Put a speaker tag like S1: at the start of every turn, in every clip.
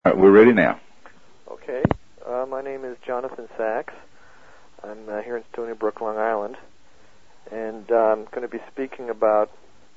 S1: All right, we're ready now.
S2: Okay. My name is Jonathan Sachs. I'm here in Stony Brook, Long Island, and I'm going to be speaking about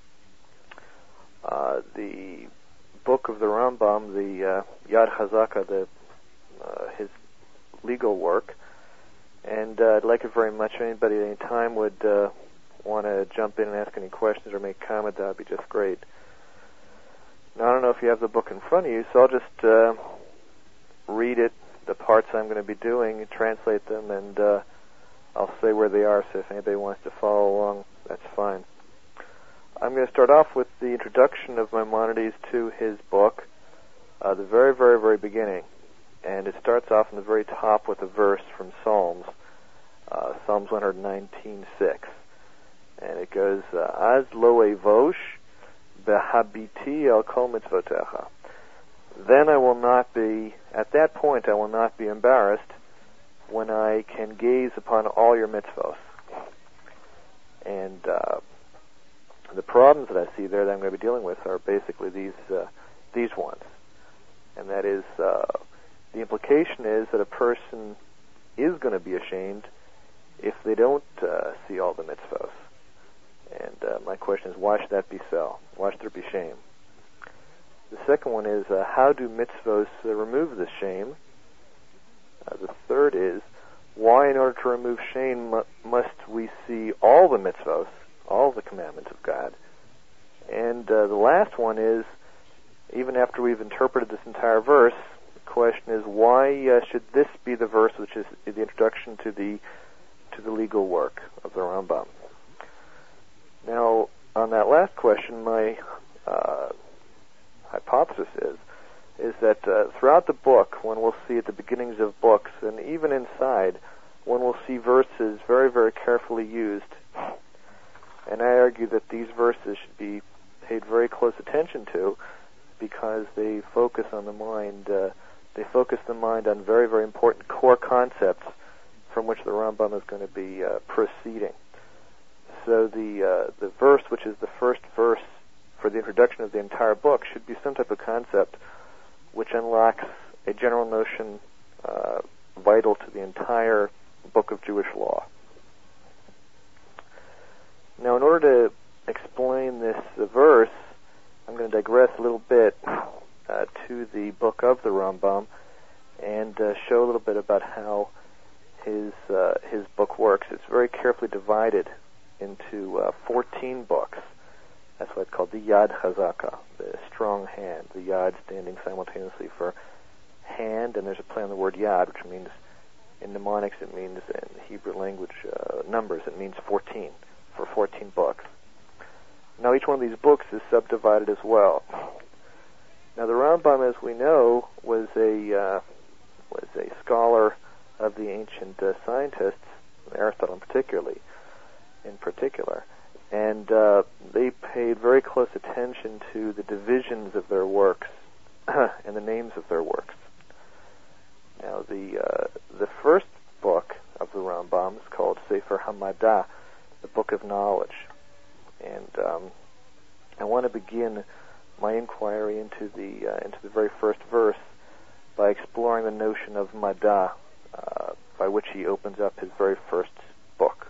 S2: the book of the Rambam, the Yad Hazaka, his legal work. And I'd like it very much if anybody at any time would want to jump in and ask any questions or make comment. That would be just great. Now, I don't know if you have the book in front of you, so I'll just read it, the parts I'm going to be doing, and translate them, and I'll say where they are, so if anybody wants to follow along, that's fine. I'm going to start off with the introduction of Maimonides to his book, the very, very, very beginning. And it starts off in the very top with a verse from Psalms, Psalms 119:6. And it goes, Az lo evosh behabiti el kol mitzvotecha. Then I will not be, at that point I will not be embarrassed when I can gaze upon all your mitzvos. And the problems that I see there that I'm going to be dealing with are basically these ones. And that is, the implication is that a person is going to be ashamed if they don't see all the mitzvos. And my question is, why should that be so? Why should there be shame? The second one is, how do mitzvos remove the shame? The third is, why in order to remove shame must we see all the mitzvos, all the commandments of God? And the last one is, even after we've interpreted this entire verse, the question is, why should this be the verse which is the introduction to the legal work of the Rambam? Now, on that last question, my hypothesis is that throughout the book, one will see at the beginnings of books, and even inside, one will see verses very, very carefully used. And I argue that these verses should be paid very close attention to because they focus on the mind. They focus the mind on very, very important core concepts from which the Rambam is going to be proceeding. So the verse, which is the first verse for the introduction of the entire book, should be some type of concept which unlocks a general notion vital to the entire book of Jewish law. Now, in order to explain this verse, I'm going to digress a little bit to the book of the Rambam and show a little bit about how his book works. It's very carefully divided into 14 books. That's why it's called the Yad Hazaka, the strong hand. The Yad standing simultaneously for hand, and there's a play on the word Yad, which means, in mnemonics, it means, in Hebrew language numbers, it means 14, for 14 books. Now, each one of these books is subdivided as well. Now, the Rambam, as we know, was a scholar of the ancient scientists, Aristotle in particular, and they paid very close attention to the divisions of their works and the names of their works. Now, the first book of the Rambam is called Sefer Hamadah, the Book of Knowledge, and I want to begin my inquiry into the very first verse by exploring the notion of Madah, by which he opens up his very first book.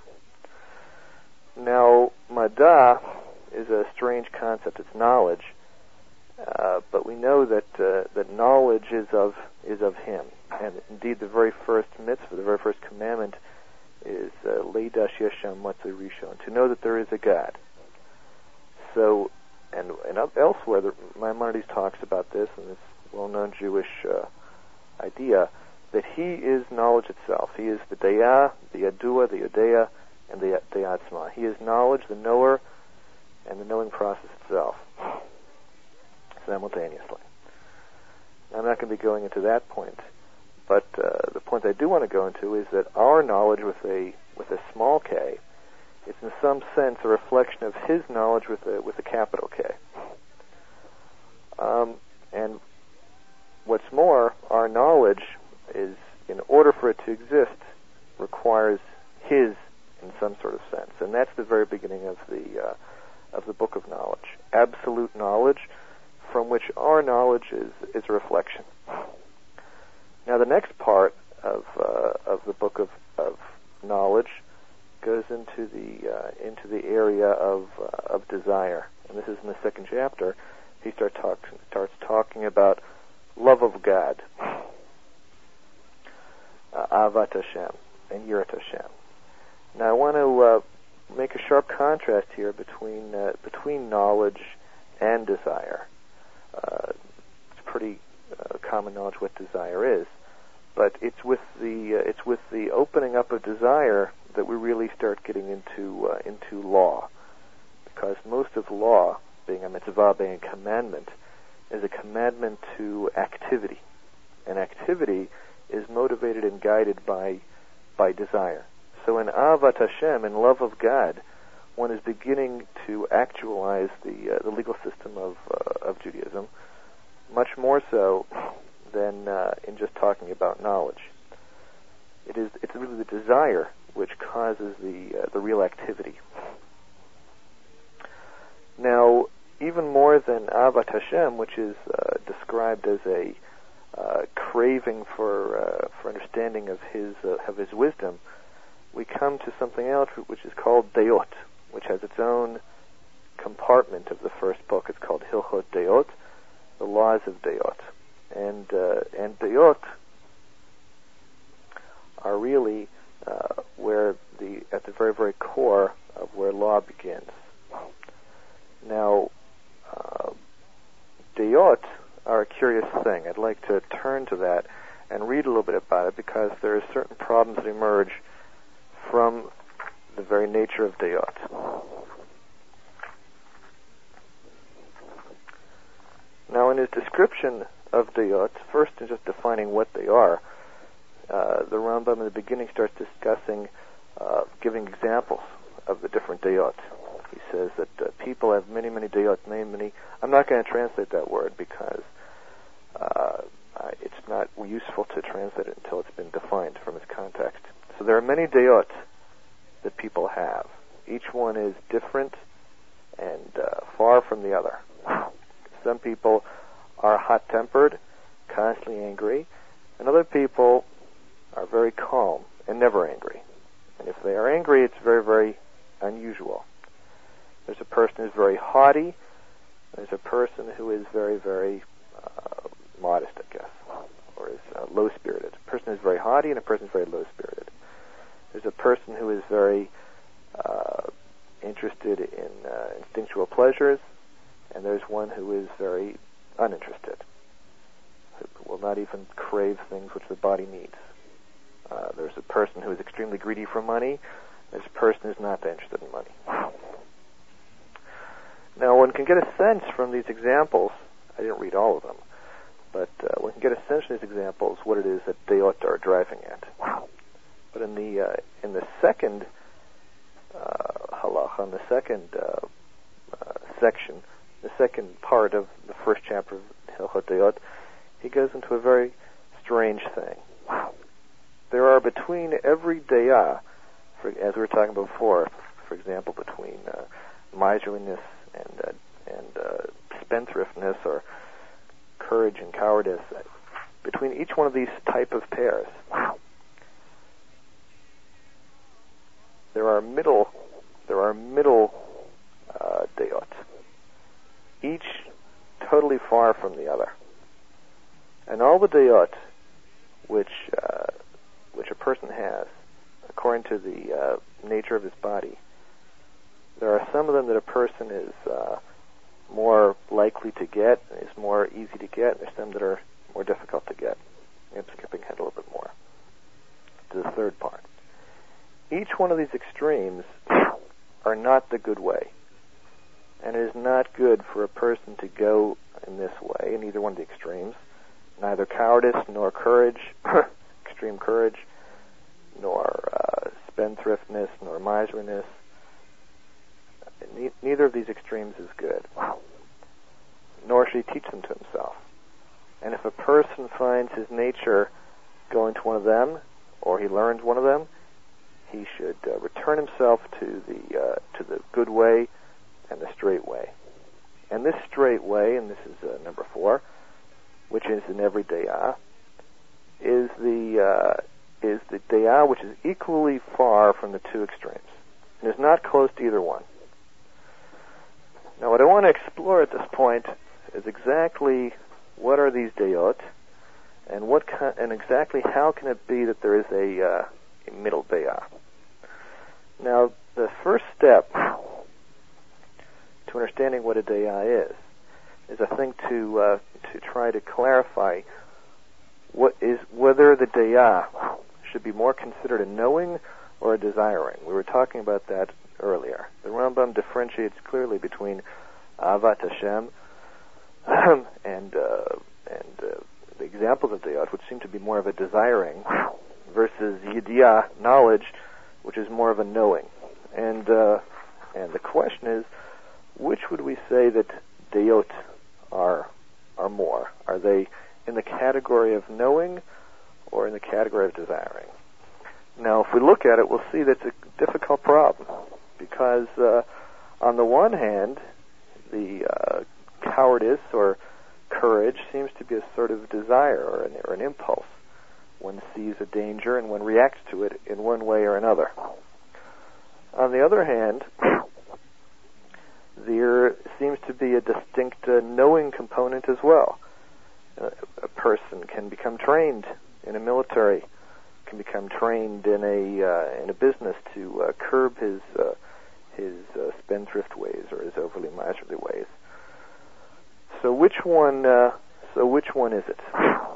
S2: Now, Madah is a strange concept. It's knowledge, but we know that knowledge is of him, and indeed the very first mitzvah, the very first commandment, is Leidash Yesham Matzah Rishon, to know that there is a God. So, and elsewhere, Maimonides talks about this, and this well-known Jewish idea, that he is knowledge itself. He is the Dayah, the Yadua, the Yodea, and the Atzma. He is knowledge, the knower, and the knowing process itself, simultaneously. Now, I'm not going to be going into that point, but the point I do want to go into is that our knowledge with a small k is in some sense a reflection of his knowledge with a capital K. And what's more, our knowledge is, in order for it to exist, requires his in some sort of sense, and that's the very beginning of the book of knowledge. Absolute knowledge, from which our knowledge is a reflection. Now, the next part of the book of knowledge goes into the area of desire, and this is in the second chapter. He starts talking about love of God, Avat Hashem, and Yirat Hashem. Now, I want to make a sharp contrast here between knowledge and desire. It's pretty common knowledge what desire is, but it's with the opening up of desire that we really start getting into law, because most of law, being a mitzvah, being a commandment, is a commandment to activity, and activity is motivated and guided by desire. So in Avat Hashem, in love of God, one is beginning to actualize the legal system of Judaism, much more so than in just talking about knowledge. It's really the desire which causes the real activity. Now, even more than Avat Hashem, which is described as a craving for understanding of his wisdom, we come to something else which is called Deot, which has its own compartment of the first book. It's called Hilchot Deot, the laws of Deot, and Deot are really at the very, very core of where law begins. Now, Deot are a curious thing. I'd like to turn to that and read a little bit about it, because there are certain problems that emerge from the very nature of Deot. Now, in his description of Deot, first in just defining what they are, the Rambam in the beginning starts discussing, giving examples of the different Deot. He says that people have many, many Deot, many. I'm not going to translate that word because it's not useful to translate it until it's been defined from its context. So there are many Deot that people have. Each one is different and far from the other. Some people are hot-tempered, constantly angry, and other people are very calm and never angry. And if they are angry, it's very, very unusual. There's a person who's very haughty. There's a person who is very, very modest, I guess, or is low-spirited. A person who's very haughty and a person who's very low-spirited. There's a person who is very interested in instinctual pleasures, and there's one who is very uninterested, who will not even crave things which the body needs. There's a person who is extremely greedy for money. There's a person who's not that interested in money. Now, one can get a sense from these examples. I didn't read all of them, but one can get a sense from these examples what it is that Deot are driving at. But in the second halacha, in the second section, the second part of the first chapter of Hilchot Deot, he goes into a very strange thing. There are between every Deah, as we were talking about before, for example, between miserliness and spendthriftness, or courage and cowardice, between each one of these type of pairs, there are middle Deot, each totally far from the other. And all the Deot which a person has, according to the nature of his body, there are some of them that a person is more likely to get, is more easy to get, and there's some that are more difficult to get. I'm skipping ahead a little bit more to the third part. Each one of these extremes are not the good way. And it is not good for a person to go in this way, in either one of the extremes. Neither cowardice nor courage, extreme courage, nor spendthriftness, nor miserliness. Neither of these extremes is good. Nor should he teach them to himself. And if a person finds his nature going to one of them, or he learns one of them, he should return himself to the good way and the straight way. And this straight way, and this is number 4, which is in every dayah, is the dayah which is equally far from the two extremes, and is not close to either one. Now, what I want to explore at this point is exactly what are these dayot, and exactly how can it be that there is a middle dayah. Now, the first step to understanding what a dayah is I think to try to clarify whether the dayah should be more considered a knowing or a desiring. We were talking about that earlier. The Rambam differentiates clearly between Avat Hashem and the examples of dayot, which seem to be more of a desiring, versus yidiyah, knowledge, which is more of a knowing. And the question is, which would we say that dayot are more? Are they in the category of knowing or in the category of desiring? Now, if we look at it, we'll see that's a difficult problem, because on the one hand, the cowardice or courage seems to be a sort of desire or an impulse. One sees a danger and one reacts to it in one way or another. On the other hand, there seems to be a distinct knowing component as well. A person can become trained in a military, can become trained in a business to curb his spendthrift ways or his overly miserly ways. So which one is it?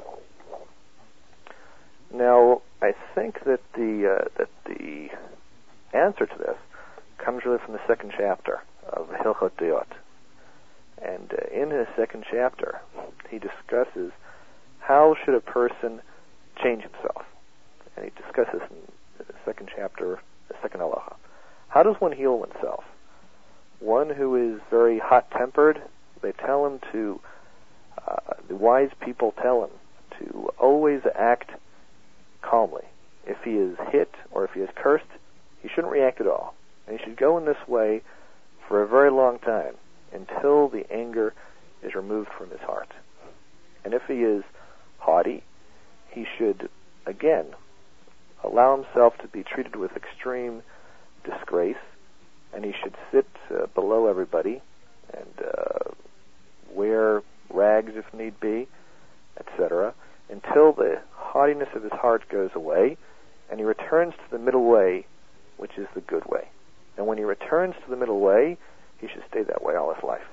S2: Now, I think that the answer to this comes really from the second chapter of Hilchot Dayot. And in his second chapter, he discusses how should a person change himself. And he discusses in the second chapter, the second halacha. How does one heal oneself? One who is very hot-tempered, they tell him to, the wise people tell him to always act calmly. If he is hit or if he is cursed, he shouldn't react at all. And he should go in this way for a very long time until the anger is removed from his heart. And if he is haughty, he should, again, allow himself to be treated with extreme disgrace, and he should sit below everybody and wear rags if need be, etc., until the haughtiness of his heart goes away, and he returns to the middle way, which is the good way. And when he returns to the middle way, he should stay that way all his life.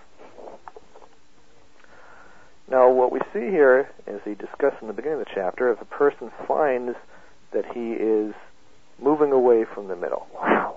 S2: Now, what we see here, as he discussed in the beginning of the chapter, if a person finds that he is moving away from the middle.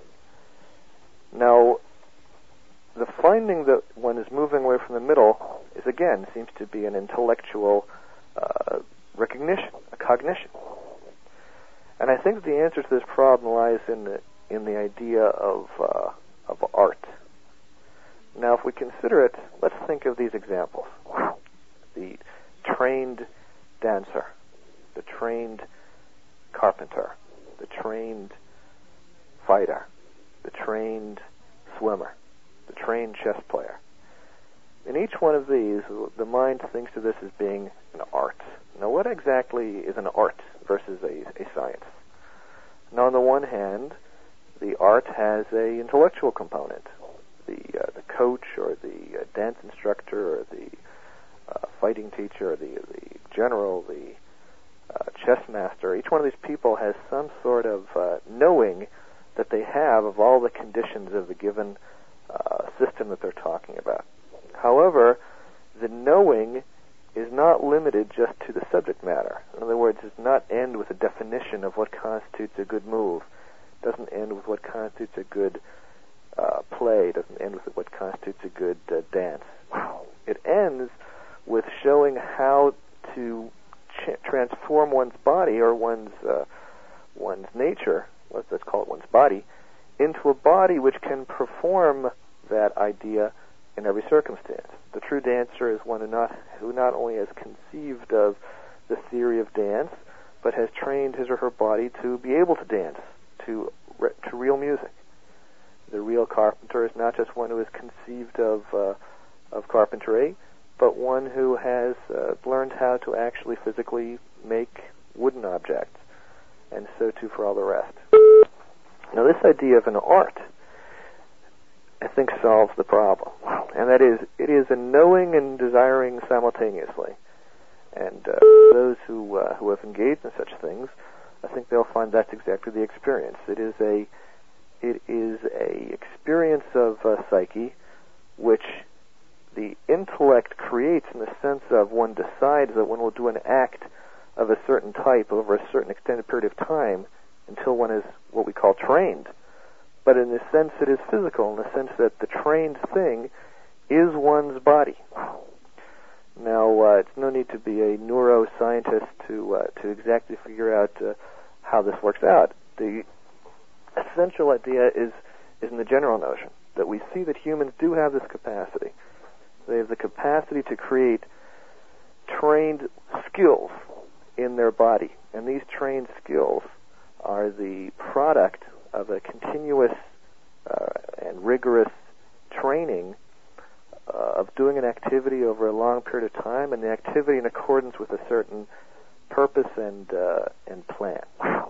S2: Now, the finding that one is moving away from the middle is, again, seems to be an intellectual recognition, a cognition. And I think the answer to this problem lies in the idea of art. Now, if we consider it, let's think of these examples. The trained dancer, the trained carpenter, the trained fighter, the trained swimmer, the trained chess player. In each one of these, the mind thinks of this as being an art. Now, what exactly is an art versus a science? Now, on the one hand, the art has an intellectual component. The coach or the dance instructor or the fighting teacher or the general, the chess master, each one of these people has some sort of knowing that they have of all the conditions of the given system that they're talking about. However, the knowing is not limited just to the subject matter. In other words, it does not end with a definition of what constitutes a good move. It doesn't end with what constitutes a good play. It doesn't end with what constitutes a good dance. It ends with showing how to transform one's body or one's nature, let's call it one's body, into a body which can perform that idea in every circumstance. The true dancer is one who not only has conceived of the theory of dance, but has trained his or her body to be able to dance to real music. The real carpenter is not just one who has conceived of carpentry, but one who has learned how to actually physically make wooden objects, and so too for all the rest. Now, this idea of an art, I think, solves the problem, and that is, it is a knowing and desiring simultaneously. And those who have engaged in such things, I think they'll find that's exactly the experience. It is a experience of psyche, which the intellect creates in the sense of one decides that one will do an act of a certain type over a certain extended period of time until one is what we call trained. But in the sense it is physical, in the sense that the trained thing is one's body. Now, it's no need to be a neuroscientist to exactly figure out how this works out. The essential idea is in the general notion that we see that humans do have this capacity. They have the capacity to create trained skills in their body, and these trained skills are the product of a continuous and rigorous training of doing an activity over a long period of time, and the activity in accordance with a certain purpose and plan.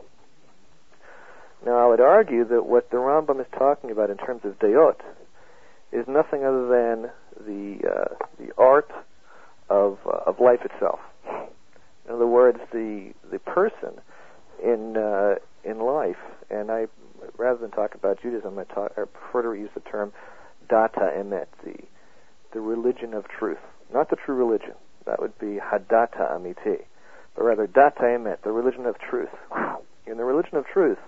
S2: Now, I would argue that what the Rambam is talking about in terms of dayot is nothing other than the art of life itself. In other words, the person in life, and I, rather than talk about Judaism, I prefer to use the term data emet, the religion of truth, not the true religion. That would be hadata amiti, but rather data emet, the religion of truth. In the religion of truth,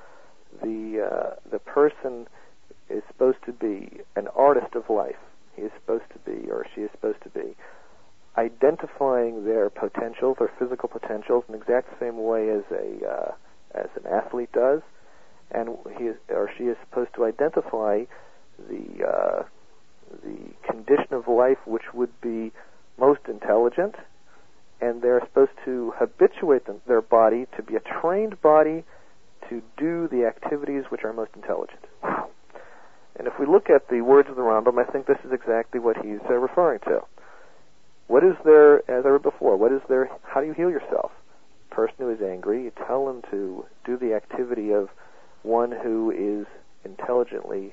S2: the person is supposed to be an artist of life. He is supposed to be, or she is supposed to be, identifying their potentials, their physical potentials, in the exact same way as an athlete does, and he is, or she is supposed to identify the condition of life which would be most intelligent, and they're supposed to habituate their body to be a trained body to do the activities which are most intelligent. And if we look at the words of the Rambam, I think this is exactly what he's referring to. What is there, as I read before, what is there, how do you heal yourself? A person who is angry, you tell him to do the activity of one who is intelligently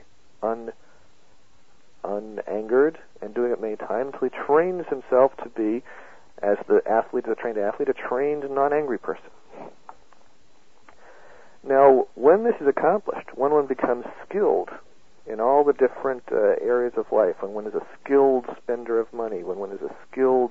S2: unangered and doing it many times until he trains himself to be, as the trained athlete, a trained non-angry person. Now, when this is accomplished, when one becomes skilled in all the different areas of life, when one is a skilled spender of money, when one is a skilled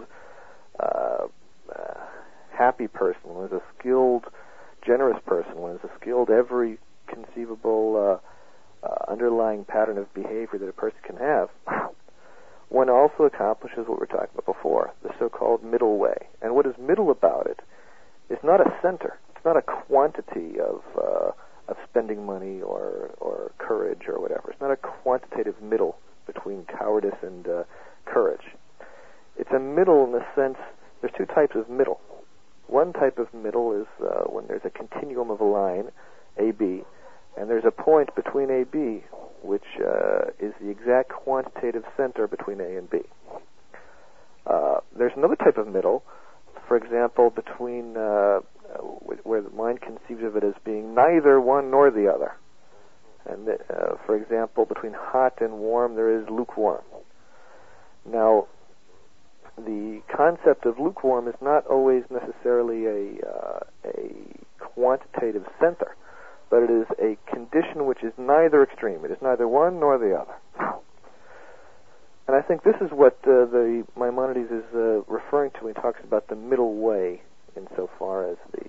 S2: happy person, when one is a skilled generous person, when one is a skilled every conceivable underlying pattern of behavior that a person can have, one also accomplishes what we were talking about before, the so-called middle way. And what is middle about it is not a center. It's not a quantity of spending money or courage or whatever. It's not a quantitative middle between cowardice and courage. It's a middle in the sense, there's two types of middle. One type of middle is when there's a continuum of a line, AB, and there's a point between AB, which is the exact quantitative center between A and B. There's another type of middle, for example, between where the mind conceives of it as being neither one nor the other. And for example, between hot and warm, there is lukewarm. Now, the concept of lukewarm is not always necessarily a quantitative center, but it is a condition which is neither extreme. It is neither one nor the other. And I think this is what the Maimonides is referring to when he talks about the middle way, insofar as the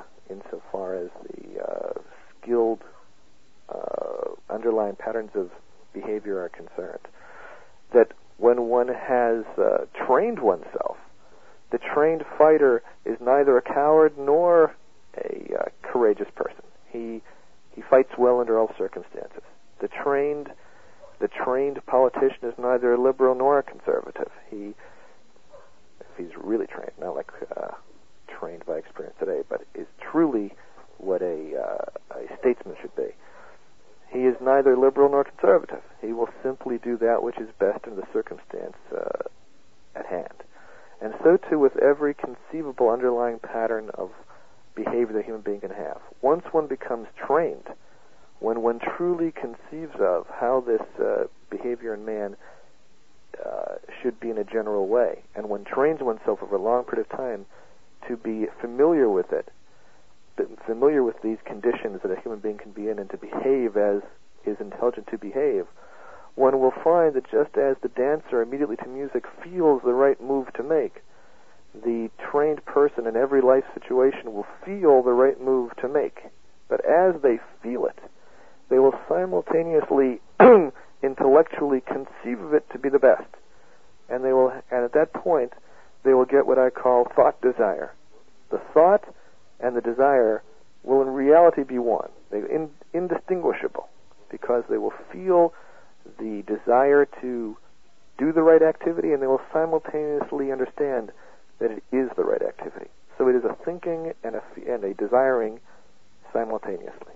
S2: skilled underlying patterns of behavior are concerned. That when one has trained oneself, the trained fighter is neither a coward nor a courageous person. He fights well under all circumstances. The trained politician is neither a liberal nor a conservative. If he's really trained, not like trained by experience today, but is truly what a statesman should be. He is neither liberal nor conservative. He will simply do that which is best in the circumstance at hand. And so too with every conceivable underlying pattern of behavior that a human being can have. Once one becomes trained, when one truly conceives of how this behavior in man should be in a general way, and one trains oneself over a long period of time to be familiar with it, familiar with these conditions that a human being can be in and to behave as is intelligent to behave, one will find that just as the dancer immediately to music feels the right move to make, the trained person in every life situation will feel the right move to make. But as they feel it, they will simultaneously intellectually conceive of it to be the best. And at that point, they will get what I call thought desire. The thought and the desire will in reality be one. They're indistinguishable, because they will feel the desire to do the right activity, and they will simultaneously understand that it is the right activity. So it is a thinking and a desiring simultaneously.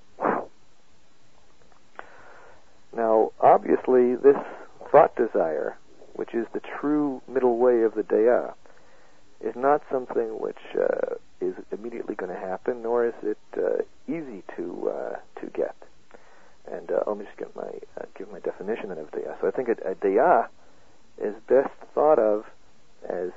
S2: Now, obviously, this thought desire, which is the true middle way of the Deya, is not something which is immediately going to happen, nor is it easy to get. And let me just give my definition of Deya. So I think a Deya is best thought of as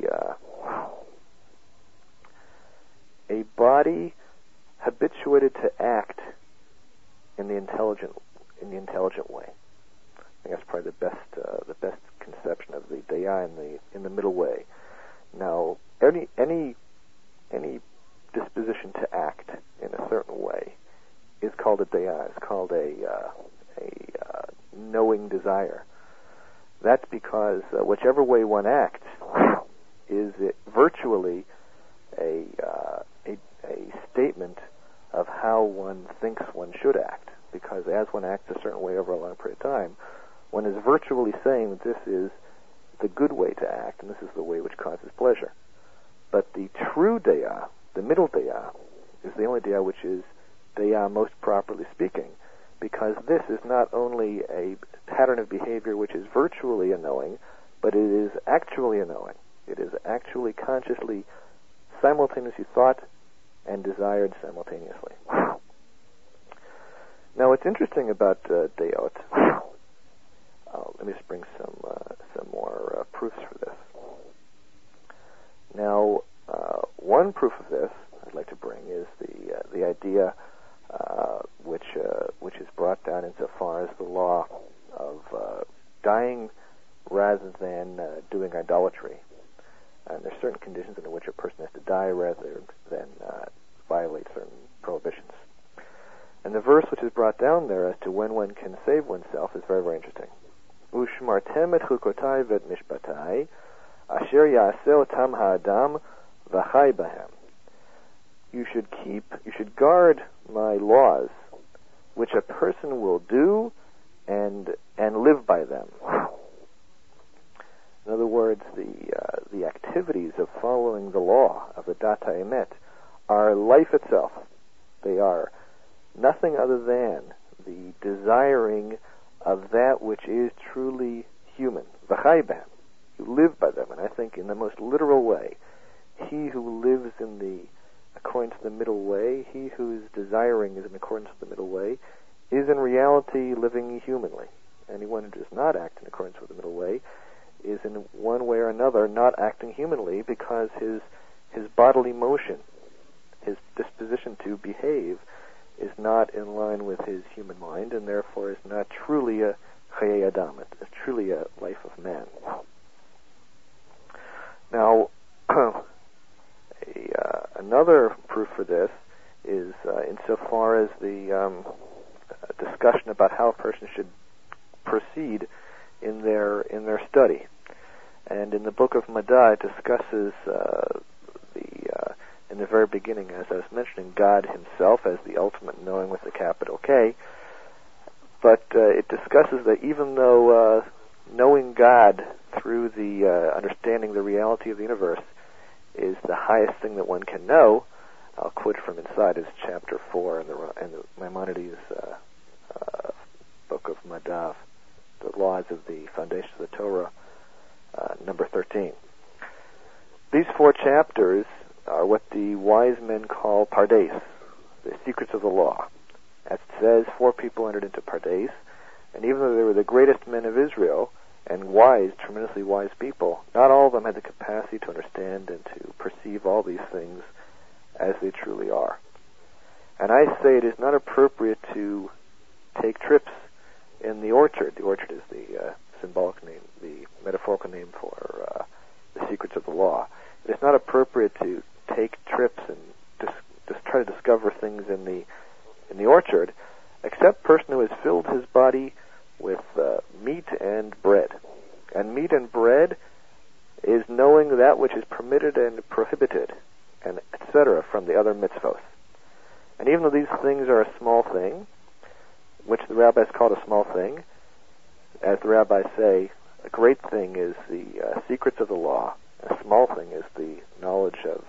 S2: a body habituated to act in the intelligent way. I think that's probably the best conception of the Deya in the middle way. Now, any disposition to act in a certain way is called a Deya. It's called a knowing desire. That's because whichever way one acts is virtually a statement of how one thinks one should act. Because as one acts a certain way over a long period of time, one is virtually saying that this is the good way to act, and this is the way which causes pleasure. But the true Deya, the middle Deya, is the only Deya which is Deya most properly speaking, because this is not only a pattern of behavior which is virtually a knowing, but it is actually a knowing. It is actually consciously, simultaneously thought and desired simultaneously. Now, what's interesting about Deyot, let me just bring some more proofs for this. Now, one proof of this I'd like to bring is the idea which is brought down insofar as the law of dying rather than doing idolatry. And there's certain conditions under which a person has to die rather than violate certain prohibitions. And the verse which is brought down there as to when one can save oneself is very, very interesting. Ushmartem et chukotai vet mishpatai, asher yaseh otam ha'adam v'chai bahem. You should guard my laws, which a person will do and live by them. In other words, the activities of following the law of the Dat HaEmet are life itself. They are nothing other than the desiring of that which is truly human. V'chai b'hem. You live by them, and I think in the most literal way, he who lives according to the middle way, he whose desiring is in accordance with the middle way, is in reality living humanly. Anyone who does not act in accordance with the middle way is in one way or another not acting humanly, because his bodily motion, his disposition to behave, is not in line with his human mind, and therefore is not truly a Chayei Adam, it's truly a life of man. Now, another proof for this is insofar as the discussion about how a person should proceed in their study. And in the book of Madai, it discusses in the very beginning, as I was mentioning, God himself as the ultimate knowing with a capital K. But it discusses that even though knowing God through the understanding the reality of the universe is the highest thing that one can know, I'll quote from inside is chapter 4 in the Maimonides book of Madav, the laws of the foundation of the Torah. number 13. These 4 chapters are what the wise men call Pardes, the secrets of the law. As it says, 4 people entered into Pardes, and even though they were the greatest men of Israel, and wise, tremendously wise people, not all of them had the capacity to understand and to perceive all these things as they truly are. And I say it is not appropriate to take trips in the orchard. The orchard is the symbolic name, the metaphorical name for the secrets of the law. It is not appropriate to take trips and just try to discover things in the orchard, except a person who has filled his body with meat and bread. And meat and bread is knowing that which is permitted and prohibited, and etc. from the other mitzvos. And even though these things are a small thing, which the rabbis called a small thing, as the rabbis say, a great thing is the secrets of the law, and a small thing is the knowledge of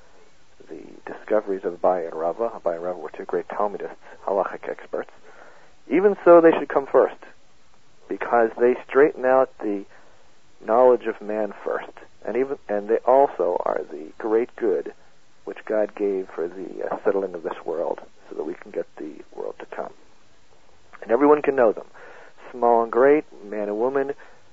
S2: the discoveries of Abaye and Rava. Abaye and Rava were 2 great Talmudists, halachic experts. Even so, they should come first, because they straighten out the knowledge of man first, and they also are the great good which God gave for the settling of this world, so that we can get the world to come. And everyone can know them, small and great, man and woman,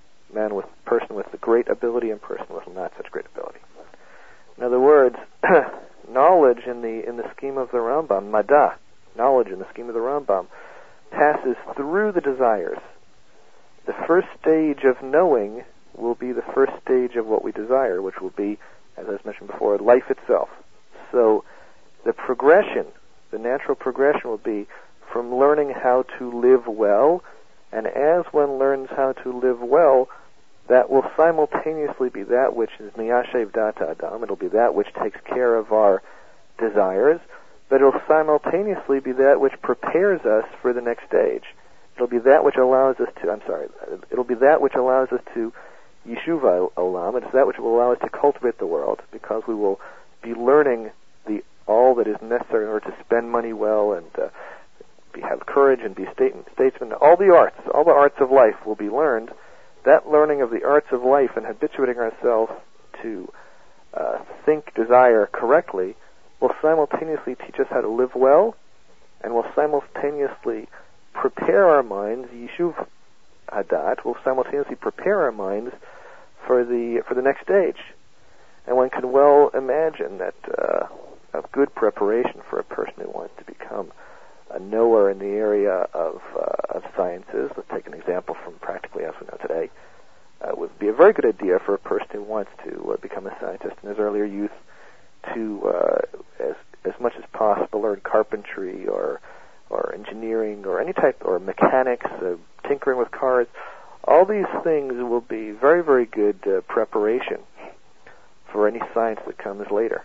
S2: person with the great ability and person with not such great ability. In other words, knowledge in the scheme of the Rambam, Mada, knowledge in the scheme of the Rambam, passes through the desires. The first stage of knowing will be the first stage of what we desire, which will be, as I was mentioned before, life itself. So the progression, the natural progression will be from learning how to live well, and as one learns how to live well, that will simultaneously be that which is Miyashev Data Adam. It'll be that which takes care of our desires, but it'll simultaneously be that which prepares us for the next stage. It'll be that which allows us to, it'll be that which allows us to Yeshuva Olam. It's that which will allow us to cultivate the world, because we will be learning all that is necessary in order to spend money well and have courage and be statesman. All the arts of life will be learned. That learning of the arts of life and habituating ourselves to think, desire correctly will simultaneously teach us how to live well, and will simultaneously prepare our minds, Yeshuv Hadat, will simultaneously prepare our minds for the next stage. And one can well imagine that a good preparation for a person who wants to become a knower in the area of sciences, let's take an example from practically as we know today, would be a very good idea for a person who wants to become a scientist in his earlier youth to, as much as possible, learn carpentry or engineering or any type, or mechanics, tinkering with cars. All these things will be very, very good preparation for any science that comes later.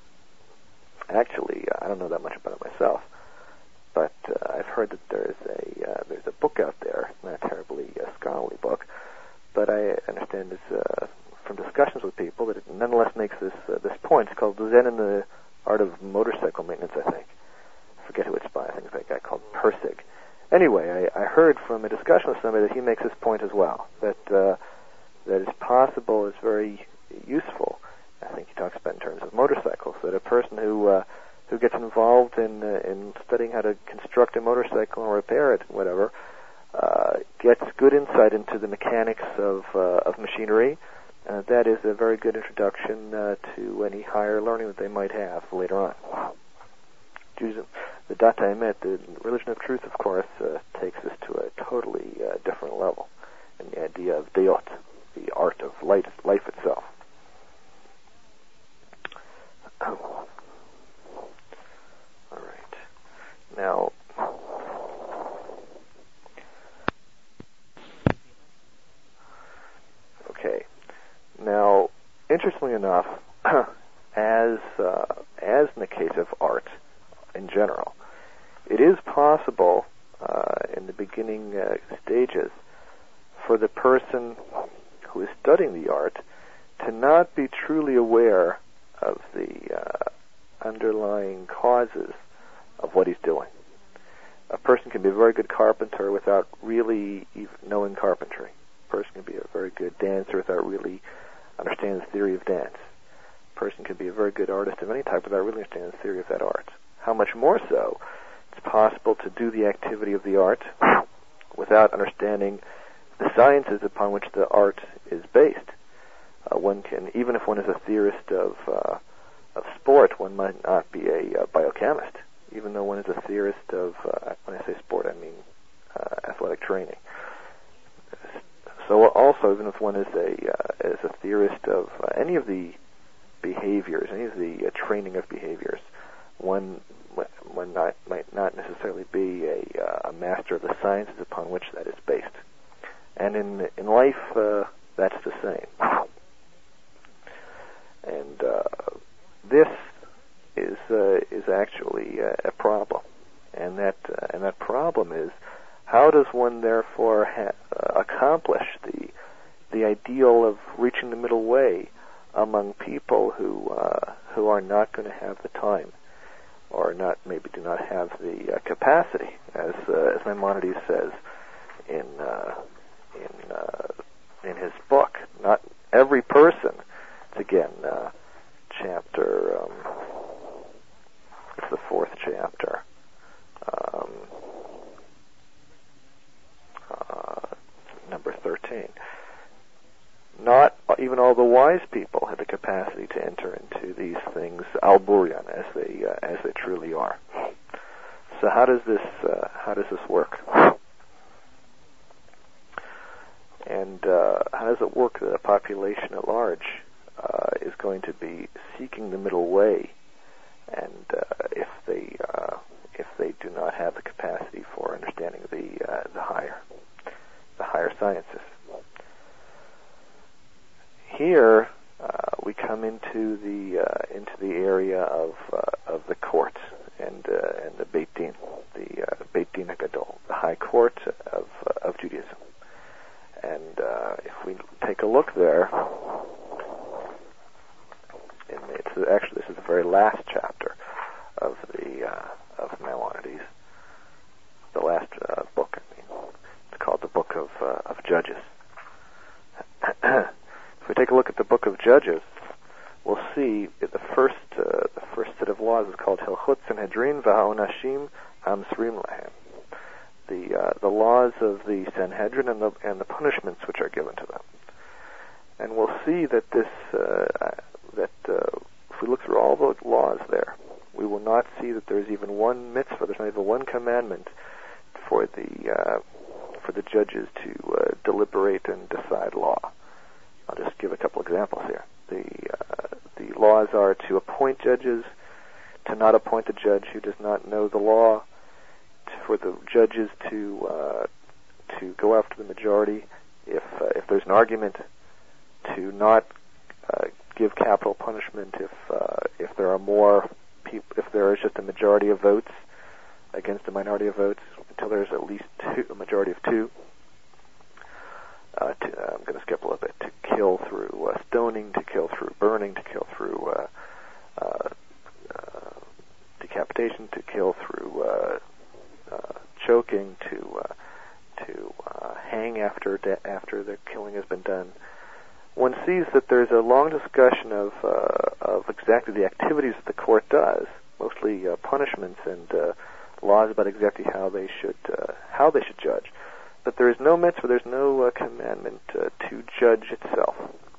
S2: Actually, I don't know that much about it myself, but I've heard that there's a book out there, not a terribly scholarly book, but I understand it's from discussions with people that it nonetheless makes this point. It's called Zen in the Art of Motorcycle Maintenance, I think. I forget who it's by. I think it's a guy called Persig. Anyway, I heard from a discussion with somebody that he makes this point as well, that it's possible, it's very useful. I think he talks about in terms of motorcycles, that a person who gets involved in studying how to construct a motorcycle and repair it, whatever, gets good insight into the mechanics of machinery. That is a very good introduction to any higher learning that they might have later on. The Dat Emet, the religion of truth, of course, takes us to a totally different level, and the idea of Deot, the art of life itself. All right. Now, okay. Now, interestingly enough, as in the case of art in general, it is possible in the beginning stages for the person who is studying the art to not be truly aware of the underlying causes of what he's doing. A person can be a very good carpenter without really even knowing carpentry. A person can be a very good dancer without really understanding the theory of dance. A person can be a very good artist of any type without really understanding the theory of that art. How much more so, it's possible to do the activity of the art without understanding the sciences upon which the art is based. One can, even if one is a theorist of sport, one might not be a biochemist, even though one is a theorist of, when I say sport, I mean athletic training. So also, even if one is a theorist of any of the behaviors, any of the training of behaviors, one might not necessarily be a master of the sciences upon which that is based. And in life, that's the same. And this is actually a problem, and that problem is, how does one therefore accomplish the ideal of reaching the middle way among people who are not going to have the time, or maybe do not have the capacity, as Maimonides says in his book. Not every person. It's again chapter. It's the fourth chapter. Number 13. Not even all the wise people have the capacity to enter into these things alburian as they truly are. So how does this work? And how does it work that a population at large is going to be seeking the middle way, and if they do not have the capacity for understanding the higher sciences? Here we come into the area of the court and the Beit Din, the Beit Din HaGadol, the high court of Judaism. And if we take a look there, actually this is the very last chapter of Maimonides, the last book. I mean, it's called the Book of Judges. If we take a look at the Book of Judges, we'll see the first set of laws is called Hilchot Sanhedrin v'Ha'onashim Hamsrim Lahem. The laws of the Sanhedrin and the punishments which are given to them. And we'll see that if we look through all the laws there, we will not see that there's even one mitzvah, there's not even one commandment for the judges to deliberate and decide law. I'll just give a couple examples here. The laws are to appoint judges, to not appoint a judge who does not know the law, for the judges to go after the majority if there's an argument, to not give capital punishment if there are more people, if there is just a majority of votes against a minority of votes, until there's at least a majority of two. I'm going to skip a little bit. To kill through stoning, to kill through burning, to kill through decapitation, to kill through choking, to hang after the killing has been done. One sees that there's a long discussion of exactly the activities that the court does, mostly punishments and laws about exactly how they should judge. But there is no mitzvah, there's no commandment to judge itself.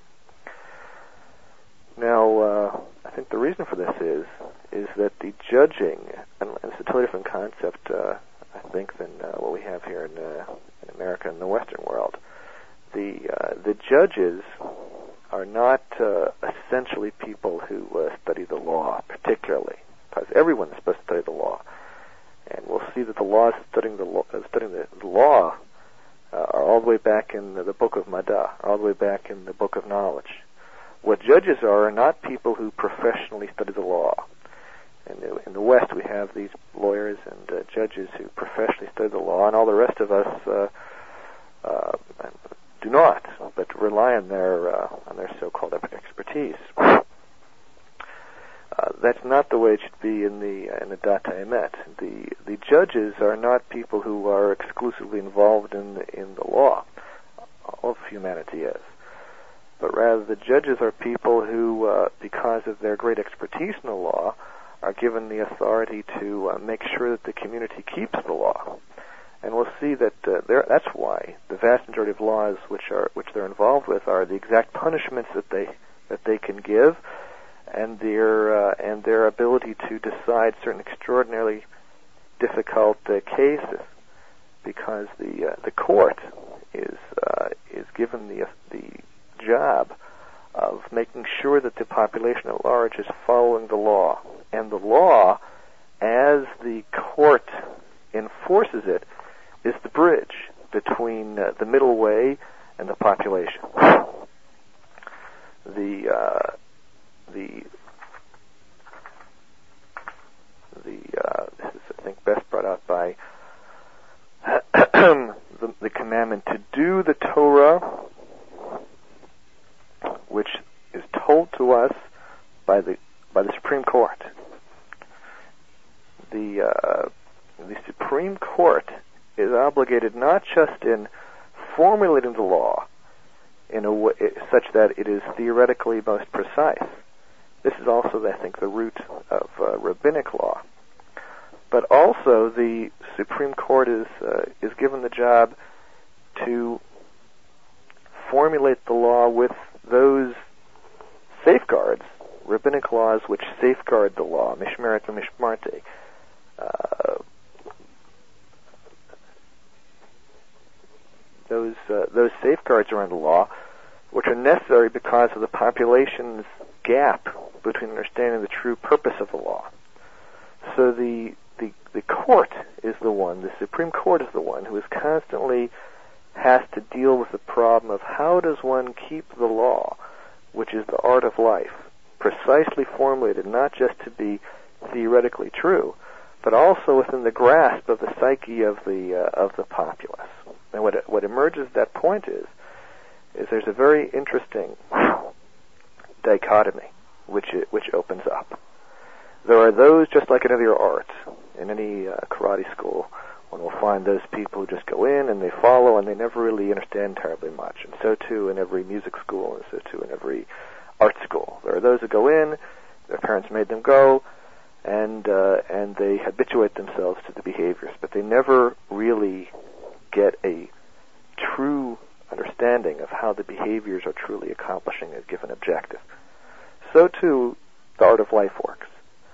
S2: Now, I think the reason for this is that the judging, and it's a totally different concept, I think, than what we have here in America and the Western world. The judges are not essentially people who study the law particularly, because everyone is supposed to study the law, and we'll see that the laws studying the law are all the way back in the book of Maddah, all the way back in the book of knowledge. What judges are not people who professionally study the law. In the West, we have these lawyers and judges who professionally study the law, and all the rest of us do not, but rely on their so-called expertise. That's not the way it should be in the Dat HaEmet. The judges are not people who are exclusively involved in the law, all of humanity is. But rather, the judges are people who, because of their great expertise in the law, are given the authority to make sure that the community keeps the law. And we'll see that that's why the vast majority of laws which they're involved with are the exact punishments that they can give, and their ability to decide certain extraordinarily difficult cases, because the court is given the job of making sure that the population at large is following the law, and the law, as the court enforces it, is the bridge between the middle way and the population. This is, I think, best brought out by the commandment to do the Torah, which is told to us by the Supreme Court. The Supreme Court is obligated not just in formulating the law in a way such that it is theoretically most precise. This is also, I think, the root of rabbinic law. But also, the Supreme Court is given the job to formulate the law with those safeguards, rabbinic laws which safeguard the law, mishmeret v'mishmarte. Those safeguards around the law, which are necessary because of the population's gap between understanding the true purpose of the law. So the court is the one, the Supreme Court is the one who is constantly has to deal with the problem of how does one keep the law, which is the art of life, precisely formulated not just to be theoretically true, but also within the grasp of the psyche of the populace. And what emerges at that point is there's a very interesting dichotomy which opens up. There are those, just like in any other art, in any karate school, one will find those people who just go in and they follow and they never really understand terribly much. And so too in every music school, and so too in every art school. There are those who go in, their parents made them go, and they habituate themselves to the behaviors, but they never really get a true understanding of how the behaviors are truly accomplishing a given objective. So too, the art of life works.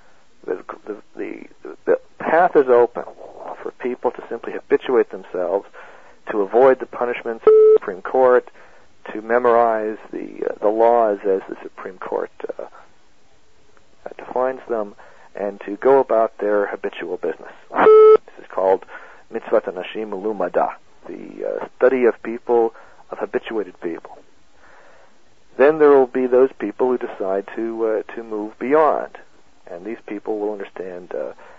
S2: The path is open for people to simply habituate themselves to avoid the punishments of the Supreme Court, to memorize the laws as the Supreme Court defines them, and to go about their habitual business. This is called mitzvat anashim ulumada, the study of people, of habituated people. Then there will be those people who decide to move beyond, and these people will understand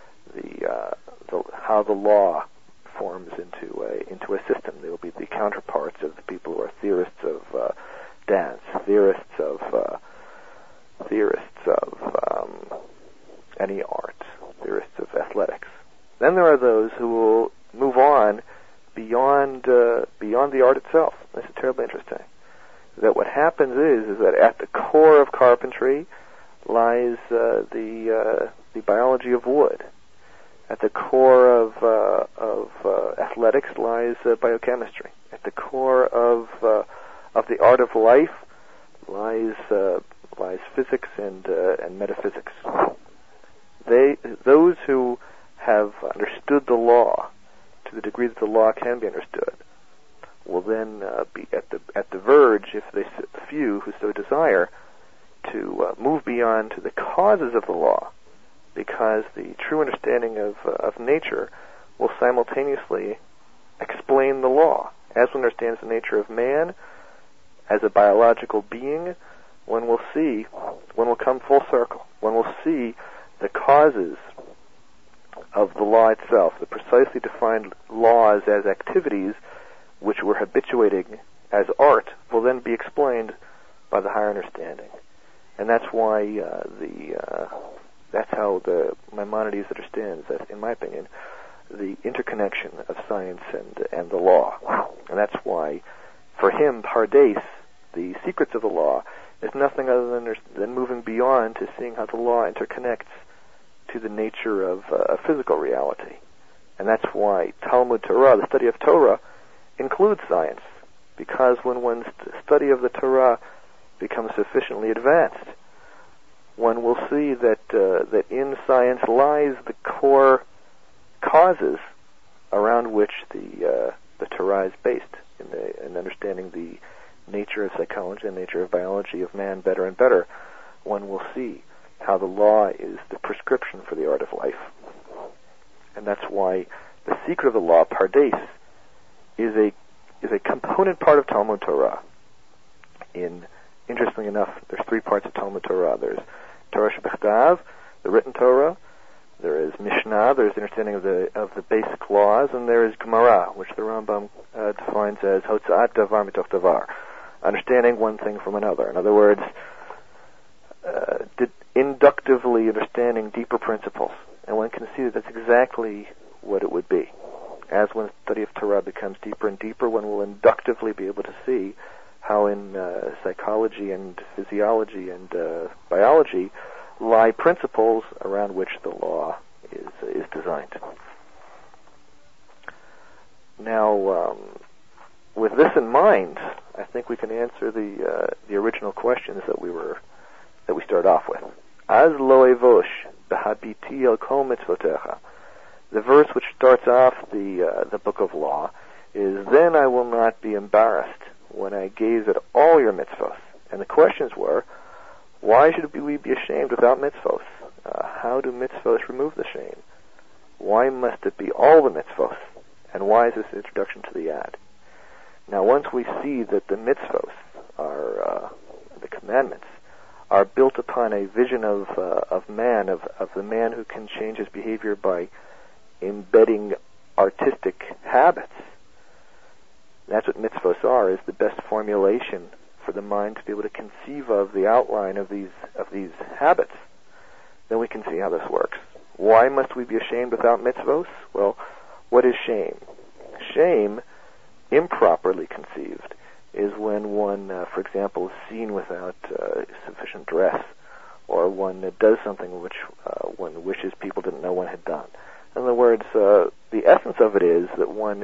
S2: how the law forms into a system. They will be the counterparts of the people who are theorists of dance, theorists of any art, theorists of athletics. Then there are those who will move on beyond the art itself. This is terribly interesting. That what happens is that at the core of carpentry lies the biology of wood. At the core of athletics lies biochemistry. At the core of the art of life lies physics and metaphysics. Those who have understood the law to the degree that the law can be understood will then be at the verge, if they the few who so desire, to move beyond to the causes of the law, because the true understanding of nature will simultaneously explain the law. As one understands the nature of man as a biological being, one will come full circle. One will see the causes of the law itself, the precisely defined laws as activities which we're habituating as art, will then be explained by the higher understanding. And that's why that's how the Maimonides understands, that, in my opinion, the interconnection of science and the law. And that's why For him, Pardes, the secrets of the law, is nothing other than moving beyond to seeing how the law interconnects to the nature of physical reality. And that's why Talmud Torah, the study of Torah, includes science, because when one's study of the Torah becomes sufficiently advanced, one will see that in science lies the core causes around which the Torah is based, in understanding the nature of psychology and nature of biology of man better and better. One will see how the law is the prescription for the art of life. And that's why the secret of the law, Pardes, is a component part of Talmud Torah. Interestingly enough, there's three parts of Talmud Torah. There's Torah Shebechtav, the written Torah. There is Mishnah, there's the understanding of the basic laws, and there is Gemara, which the Rambam defines as Hotza'at Davar Mitoch Davar, understanding one thing from another. In other words, inductively understanding deeper principles. And one can see that that's exactly what it would be. As one's study of Torah becomes deeper and deeper, one will inductively be able to see how in psychology and physiology and biology lie principles around which the law is designed. Now, with this in mind, I think we can answer the original questions that we start off with. Az lo evosh b'habiti el kol mitzvotecha. The verse which starts off the book of law is, "Then I will not be embarrassed when I gaze at all your mitzvos." And the questions were, why should we be ashamed without mitzvos? How do mitzvos remove the shame? Why must it be all the mitzvos? And why is this introduction to the yad? Now, once we see that the mitzvos are the commandments are built upon a vision of man, of the man who can change his behavior by embedding artistic habits. That's what mitzvos are, is the best formulation for the mind to be able to conceive of the outline of these habits. Then we can see how this works. Why must we be ashamed without mitzvos? Well, what is shame? Shame, improperly conceived, is when one, for example, is seen without sufficient dress, or one does something which one wishes people didn't know one had done. In other words, the essence of it is that one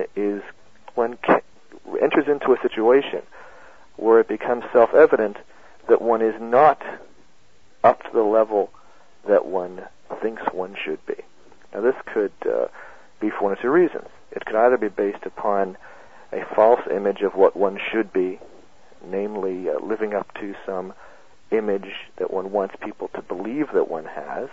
S2: enters into a situation where it becomes self-evident that one is not up to the level that one thinks one should be. Now, this could be for one of two reasons. It could either be based upon a false image of what one should be, namely living up to some image that one wants people to believe that one has,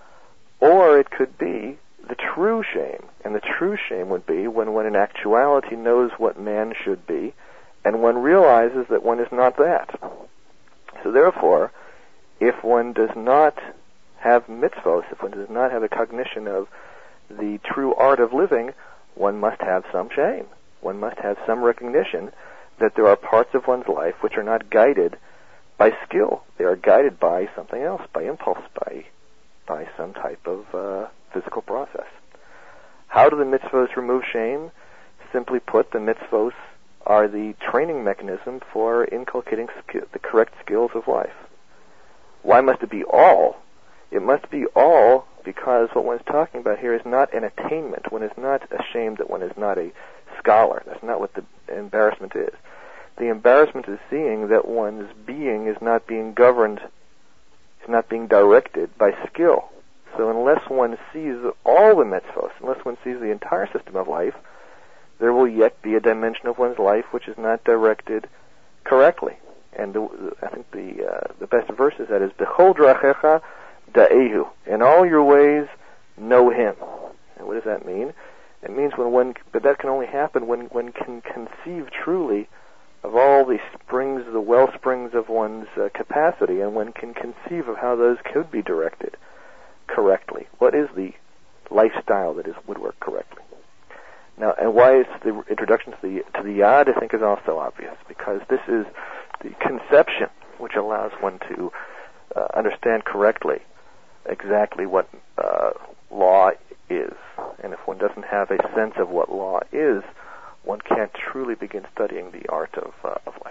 S2: or it could be the true shame. And the true shame would be when one in actuality knows what man should be, and one realizes that one is not that. So therefore, if one does not have mitzvos, if one does not have a cognition of the true art of living, one must have some shame. One must have some recognition that there are parts of one's life which are not guided by skill. They are guided by something else, by impulse, by some type of physical process. How do the mitzvos remove shame? Simply put, the mitzvos are the training mechanism for inculcating the correct skills of life. Why must it be all? It must be all because what one is talking about here is not an attainment. One is not ashamed that one is not a scholar. That's not what the embarrassment is. The embarrassment is seeing that one's being is not being governed, is not being directed by skill. So unless one sees all the mitzvos, unless one sees the entire system of life, there will yet be a dimension of one's life which is not directed correctly. And I think the best verse is that is B'chol drachecha da'ehu. In all your ways, know Him. And what does that mean? It means but that can only happen when one can conceive truly of all the springs, the well springs of one's capacity, and one can conceive of how those could be directed correctly. What is the lifestyle that would work correctly? Now, and why is the introduction to the yad, I think, is also obvious, because this is the conception which allows one to understand correctly exactly what law is. And if one doesn't have a sense of what law is, one can't truly begin studying the art of life.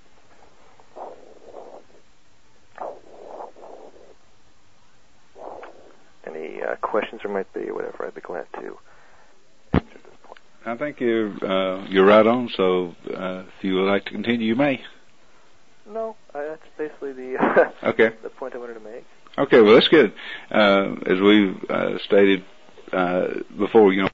S2: Any questions there might be, or whatever, I'd be glad to answer at this point.
S1: I think you're right on. So if you would like to continue, you may.
S2: No, that's basically the
S1: okay.
S2: the point I wanted to make.
S1: Okay, well that's good. As we've stated before,